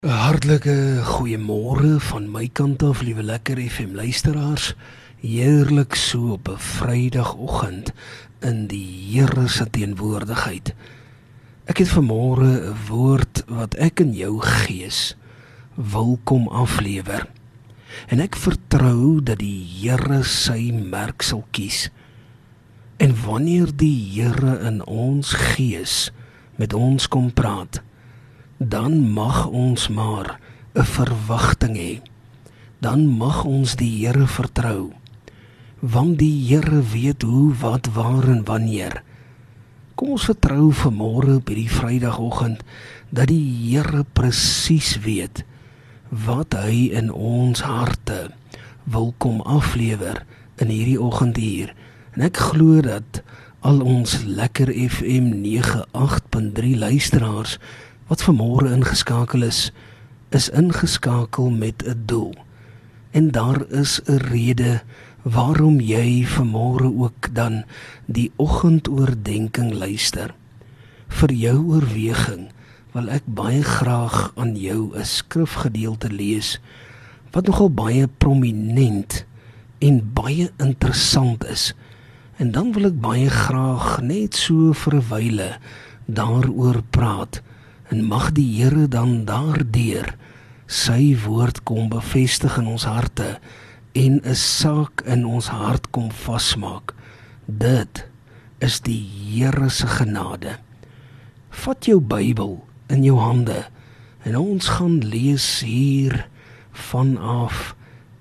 Hartlike goeiemôre van my kant af, liewe Lekker FM luisteraars. Heerlik so op 'n Vrydagoggend in die Here se teenwoordigheid. Ek het vanmôre 'n woord wat ek in jou gees wil kom aflewer. En ek vertrou dat die Here sy merk sal kies. En wanneer die Here in ons gees met ons kom praat, dan mag ons maar 'n verwagting hê. Dan mag ons die Here vertrou, want die Here weet hoe, wat, waar en wanneer. Kom ons vertrou vanmôre op hierdie Vrydagoggend dat die Here presies weet wat hy in ons harte wil kom aflewer in hierdie oggenduur. En ek glo dat al ons Lekker FM 98.3 luisteraars wat vanmôre ingeskakel is ingeskakel met 'n doel. En daar is 'n rede waarom jy vanmôre ook dan die oggendoordenkings luister. Vir jou oorweging wil ek baie graag aan jou 'n skrifgedeelte lees wat nogal baie prominent en baie interessant is. En dan wil ek baie graag net so vir 'n wyle daaroor praat. En mag die Here dan daardeur sy woord kom bevestig in ons harte en 'n saak in ons hart kom vasmaak. Dit is die Here se genade. Vat jou Bybel in jou hande en ons gaan lees hier vanaf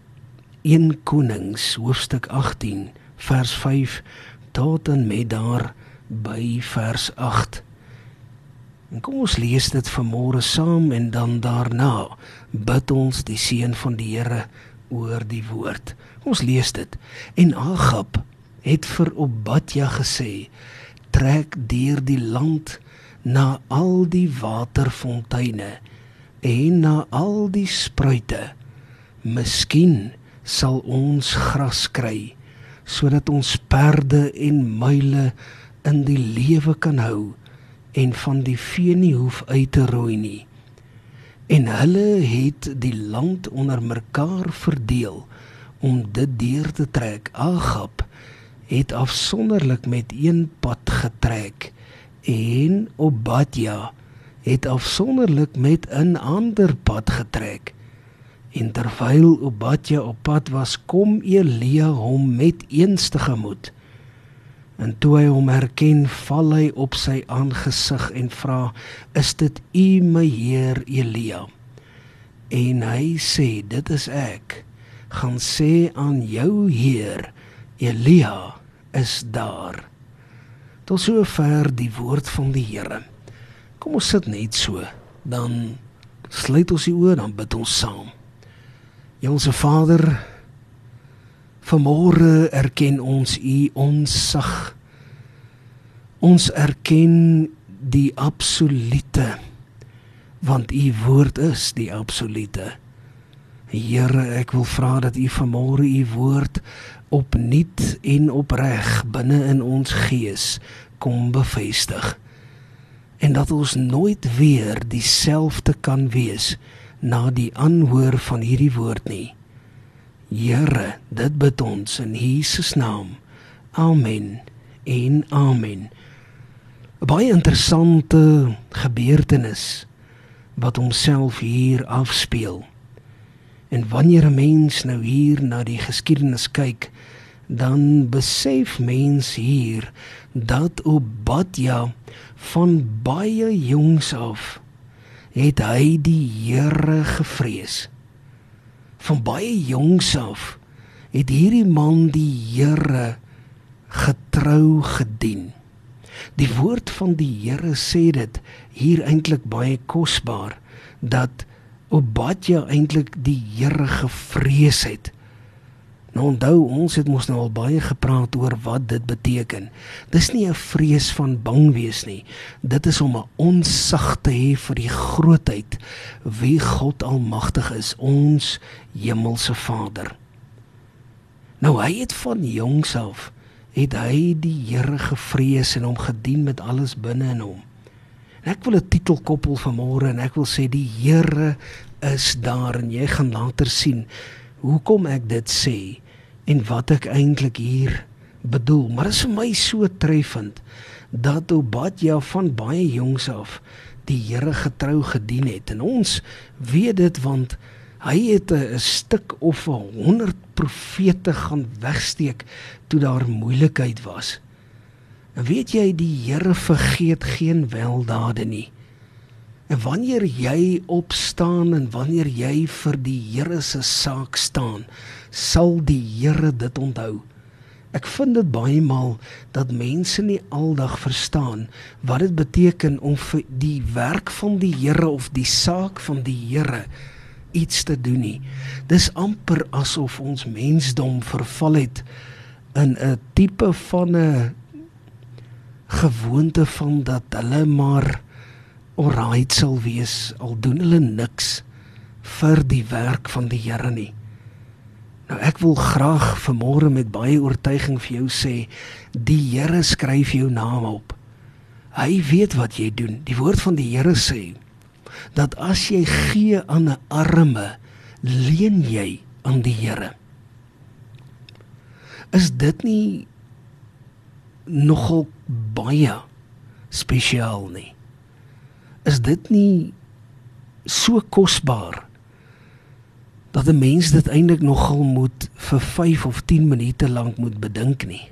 1 Konings hoofstuk 18 vers 5 tot en met daar by vers 8. En kom ons lees dit vanmôre saam en dan daarna bid ons die seën van die Here oor die woord. Ons lees dit. En Agab het vir Obadja gesê: trek deur die land na al die waterfonteine en na al die spruite. Miskien sal ons gras kry, sodat ons perde en muile in die lewe kan hou en van die vee nie hoef uit te roei nie. En hulle het die land onder mekaar verdeel om dit deur te trek. Agab het afsonderlik met een pad getrek en Obadja het afsonderlik met 'n ander pad getrek. En terwyl Obadja op pad was, kom Elia hom met eens tegemoet. En toe hy hom herken, val hy op sy aangesig en vra: is dit u, my heer Elia? En hy sê: dit is ek. Gaan sê aan jou heer, Elia is daar. Tot sover die woord van die Here. Kom ons sit net so, dan sluit ons die oë, dan bid ons saam. Onse Vader, vanmôre erken ons u onsag. Ons erken die absolute, want u woord is die absolute. Here, ek wil vra dat u vanmôre u woord opnuut en opreg binne in ons gees kom bevestig. En dat ons nooit weer dieselfde kan wees na die aanhoor van hierdie woord nie. Here, dit bid ons in Jesus naam. Amen en amen. 'n Baie interessante gebeurtenis wat homself hier afspeel. En wanneer 'n mens nou hier na die geskiedenis kyk, dan besef mens hier dat Obadja van baie jongs af het hy die Here gevrees. Van baie jongs af het hierdie man die Here getrou gedien. Die woord van die Here sê dit hier eintlik baie kosbaar, dat Obadja eintlik die Here gevrees het. Nou onthou, ons het mos nou al baie gepraat oor wat dit beteken. Dis nie 'n vrees van bang wees nie. Dit is om 'n onsag te hê vir die grootheid wie God almagtig is, ons hemelse Vader. Nou hy het van jongs af, het hy die Here gevrees en hom gedien met alles binne in hom. En ek wil 'n titel koppel vanmôre en ek wil sê die Here is daar en jy gaan later sien hoekom ek dit sê en wat ek eintlik hier bedoel. Maar dit is vir my so treffend dat Obadja van baie jongs af die Here getrou gedien het. En ons weet dit want hy het 'n stuk of 100 profete gaan wegsteek toe daar moeilikheid was. En weet jy, die Here vergeet geen weldade nie. En wanneer jy opstaan en wanneer jy vir die Here se saak staan, sal die Here dit onthou. Ek vind dit baie maal dat mense nie aldag verstaan wat dit beteken om vir die werk van die Here of die saak van die Here iets te doen nie. Dis amper asof ons mensdom verval het in 'n tipe van 'n gewoonte van dat hulle maar alright sal wees, al doen hulle niks vir die werk van die Here nie. Nou ek wil graag vanmôre met baie oortuiging vir jou sê, die Here skryf jou naam op. Hy weet wat jy doen. Die woord van die Here sê, dat as jy gee aan 'n arme, leen jy aan die Here. Is dit nie nogal baie spesiaal nie? Is dit nie so kosbaar dat 'n mens dit eintlik nogal moet vir 5 of 10 minute lank moet bedink nie?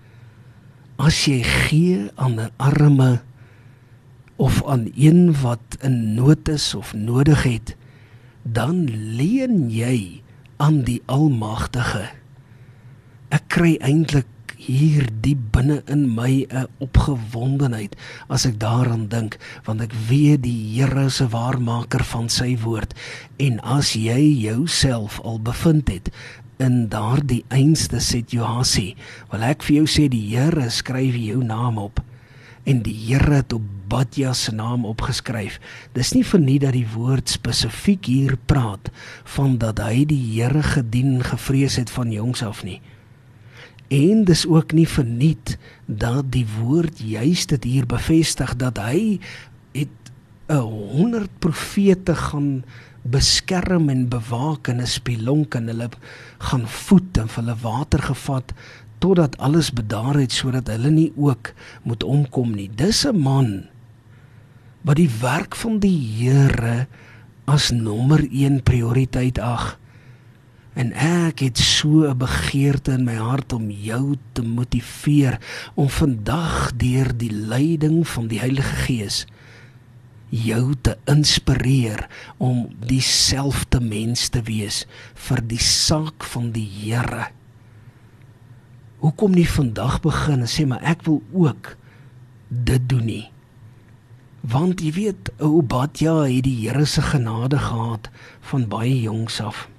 As jy gee aan 'n arme of aan een wat in nood is of nodig het, dan leen jy aan die Almagtige. Ek kry eintlik hier diep binne in my 'n opgewondenheid as ek daaraan dink, want ek weet die Here is 'n waarmaker van sy woord. En as jy jouself al bevind het in daardie einste situasie, wil ek vir jou sê die Here skryf jou naam op. En die Here het Obadja se naam opgeskryf. Dis nie verniet dat die woord spesifiek hier praat van dat hy die Here gedien en gevrees het van jongs af nie. En dis ook nie verniet dat die woord juist dit hier bevestig dat hy het 100 profete gaan beskerm en bewaak in 'n spilonk en hulle gaan voed en vir hulle water gevat totdat alles bedaar het sodat hulle nie ook moet omkom nie. Dis 'n man wat die werk van die Here as nommer 1 prioriteit ag. En ek het so 'n begeerte in my hart om jou te motiveer om vandag deur die leiding van die Heilige Gees jou te inspireer om dieselfde mens te wees vir die saak van die Here. Hoekom nie vandag begin en sê maar ek wil ook dit doen nie? Want jy weet, Obadja het die Here se genade gehad van baie jongs af.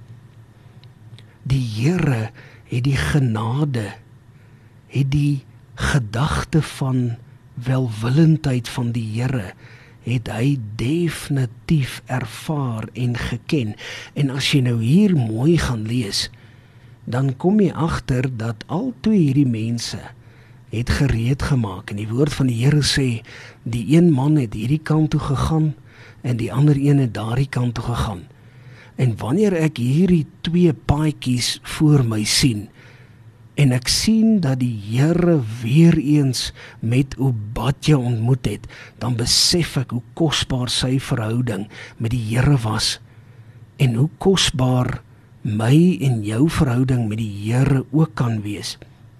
Die Here het die genade, het die gedagte van welwillendheid van die Here, het hy definitief ervaar en geken. En as jy nou hier mooi gaan lees, dan kom jy agter dat al twee hierdie mense het gereed gemaak. En die woord van die Here sê, die een man het hierdie kant toe gegaan, en die ander een het daardie kant toe gegaan. En wanneer ek hierdie twee paadjies voor my sien, en ek sien dat die Here weer eens met Obadja ontmoet het, dan besef ek hoe kosbaar sy verhouding met die Here was, en hoe kosbaar my en jou verhouding met die Here ook kan wees.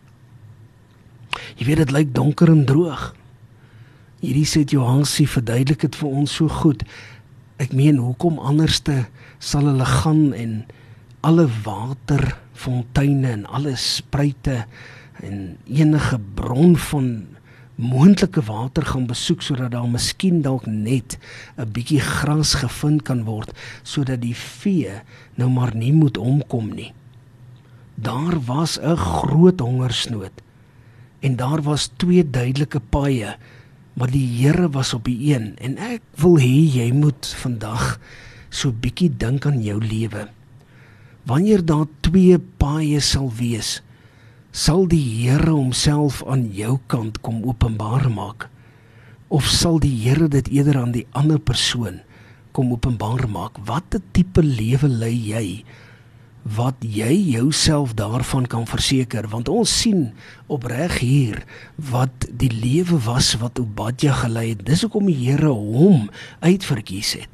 Jy weet, dit lyk donker en droog. Hierdie situasie verduidelik dit vir ons so goed. Ek meen, hoekom anderste sal hulle gaan en alle waterfonteine en alle spruite en enige bron van moontlike water gaan besoek, sodat daar miskien dalk net 'n bietjie gras gevind kan word, sodat die vee nou maar nie moet omkom nie. Daar was 'n groot hongersnood, en daar was twee duidelike paaie, maar die Here was op die een, en ek wil hê jy moet vandag so bietjie dink aan jou lewe. Wanneer daar twee paaie sal wees, sal die Here homself aan jou kant kom openbaar maak. Of sal die Here dit eerder aan die ander persoon kom openbaar maak? Watter tipe lewe lei jy, wat jy jouself daarvan kan verseker? Want ons sien opreg hier wat die lewe was wat Obadja gelei het. Dis hoekom die Here hom uitverkies het.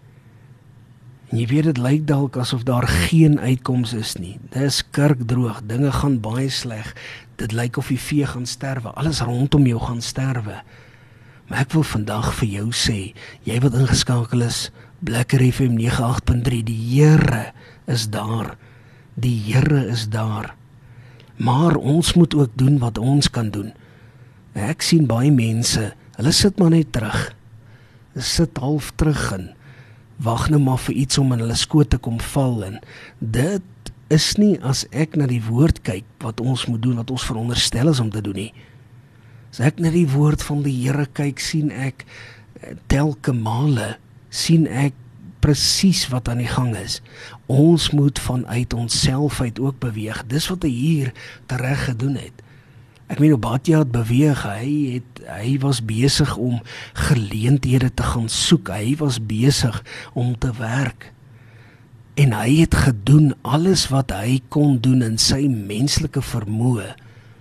En jy weet, dit lyk dalk asof daar geen uitkoms is nie. Dit is kurkdroog, dinge gaan baie sleg. Dit lyk of die vee gaan sterwe, alles rondom jou gaan sterwe. Maar ek wil vandag vir jou sê, jy wat ingeskakel is, Lekker FM 98.3, die Here is daar. Die Here is daar. Maar ons moet ook doen wat ons kan doen. Ek sien baie mense, hulle sit maar net terug. Hulle sit half terug en wag nou maar vir iets om in hulle skoot te kom val. En dit is nie, as ek na die woord kyk, wat ons moet doen, wat ons veronderstel is om te doen nie. As ek na die woord van die Here kyk, sien ek telke male, sien ek presies wat aan die gang is. Ons moet vanuit onsself uit ook beweeg. Dis wat hy hier tereg gedoen het. Ek meen, Obadja het beweeg, hy was besig om geleenthede te gaan soek, hy was besig om te werk. En hy het gedoen alles wat hy kon doen in sy menslike vermoë.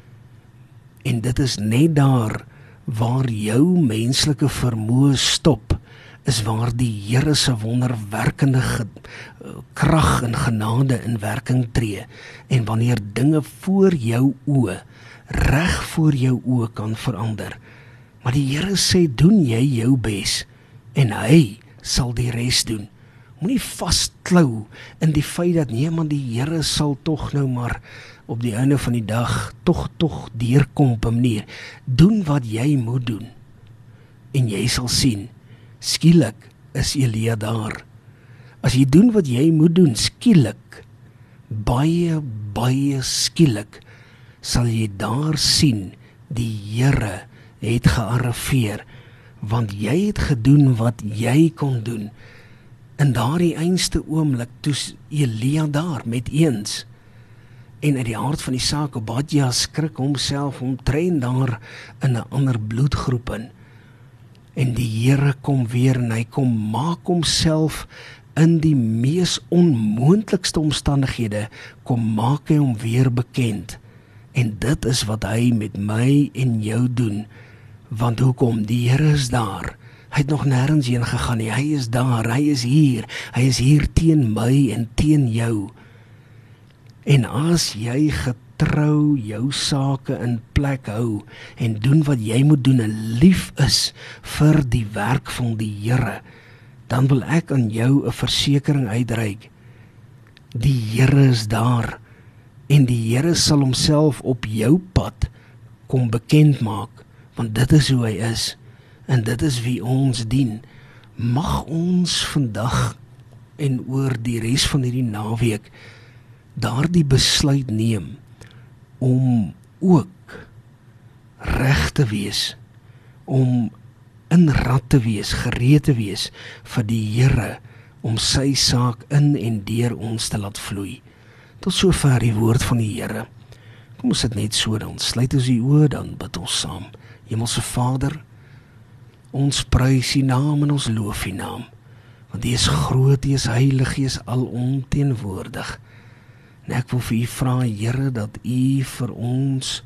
En dit is net daar waar jou menslike vermoë stop, is waar die Here se wonderwerkende krag en genade in werking tree. En wanneer dinge voor jou oë, reg voor jou oë kan verander. Maar die Here sê, doen jy jou bes, en hy sal die res doen. Moenie vasklou in die feit dat nee, maar die Here sal tog nou maar op die einde van die dag tog deurkom op 'n manier. Doen wat jy moet doen, en jy sal sien, skielik is Elia daar. As jy doen wat jy moet doen, skielik, baie skielik, sal jy daar sien, die Here het gearriveer, want jy het gedoen wat jy kon doen. In daardie einste oomblik, toe Elia daar met eens, en uit die hart van die saak, Obadja skrik homself omtrent daar in 'n ander bloedgroep in. En die Here kom weer en hy kom maak homself in die mees onmoontlikste omstandighede, kom maak hy hom weer bekend. En dit is wat hy met my en jou doen. Want hoekom? Die Here is daar. Hy het nog nêrens heen gegaan nie. Hy is daar, hy is hier. Hy is hier teen my en teen jou. En as jy getrou jou sake in plek hou en doen wat jy moet doen en lief is vir die werk van die Here, dan wil ek aan jou 'n versekering uitreik. Die Here is daar en die Here sal homself op jou pad kom bekend maak, want dit is hoe hy is en dit is wie ons dien. Mag ons vandag en oor die res van hierdie naweek daardie besluit neem om ook reg te wees, om in rad te wees, gereed te wees vir die Here, om sy saak in en deur ons te laat vloei. Tot sover die woord van die Here. Kom ons sit net so, dan sluit ons die oë, dan bid ons saam. Hemelse Vader, ons prys U naam en ons loof U naam, want U is groot, U is heilig, U is alomteenwoordig. En ek wil vir U vra, Here, dat U vir ons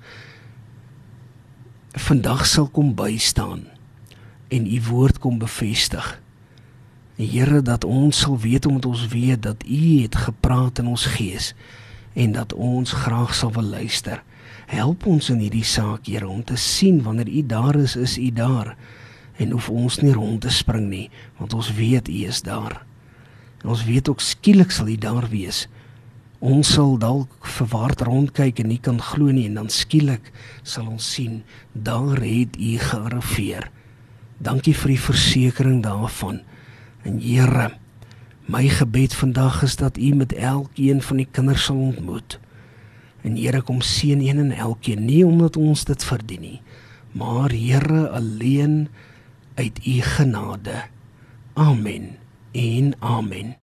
vandag sal kom bystaan en U woord kom bevestig. Here, dat ons sal weet, omdat ons weet dat U het gepraat in ons gees en dat ons graag sal wil luister. Help ons in hierdie saak, Here, om te sien wanneer U daar is U daar, en hoef ons nie rond te spring nie, want ons weet U is daar. En ons weet ook skielik sal U daar wees. Ons sal dalk verward rondkyk en nie kan glo nie, en dan skielik sal ons sien, daar het U gearriveer. Dankie vir die versekering daarvan. En Here, my gebed vandag is dat U met elkeen van die kinders sal ontmoet. En Here, kom seën een en elkeen, nie omdat ons dit verdien nie, maar Here, alleen uit U genade. Amen en amen.